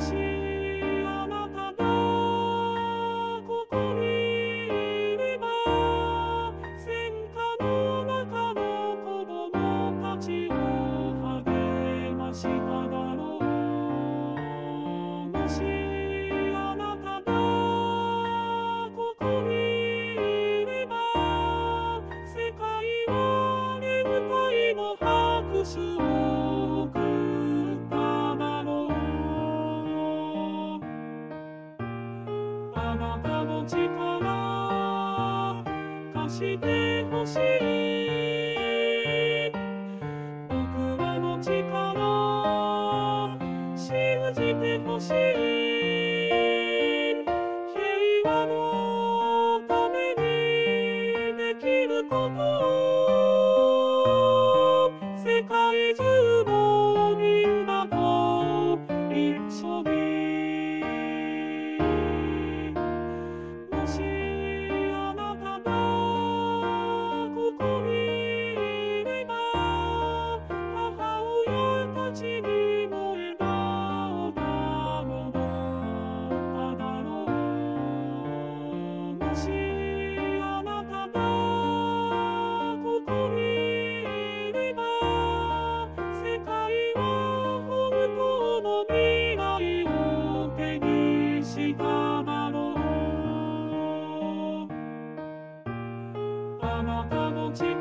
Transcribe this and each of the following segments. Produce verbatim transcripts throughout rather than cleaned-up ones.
しあなたがここにいれば、戦火の中の子供たちを励ましただろう。もしあなたがここにいれば、世界は連帯の拍手を送っただろう。あなたの力貸してほしい。僕らの力信じてほしい。平和のためにできることを、世界中のみんなと一緒に。もしあなたがここにいれば、母親たちにも笑顔が戻っただろう。もしあなたがここにいれば、世界は本当の未来を手にしただろう。あなたの力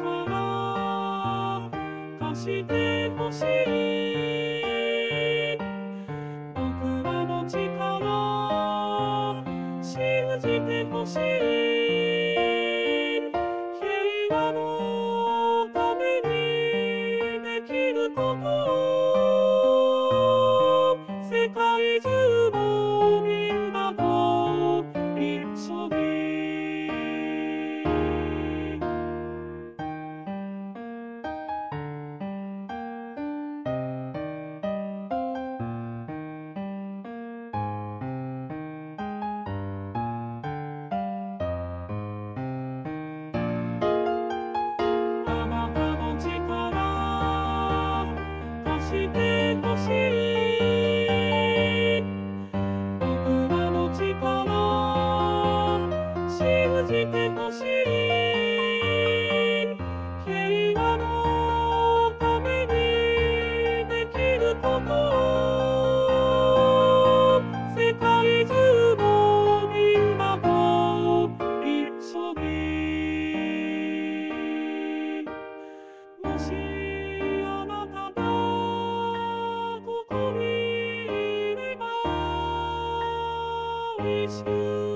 貸してほしい。僕らの力信じてほしい。平和のためにできることを、世界中のみんなと一緒に。あなたの力貸してほしい。僕らの力信じてほしい。平和のためにできることを、世界中のみんなと一緒に。もしあなたがここにいれば、一緒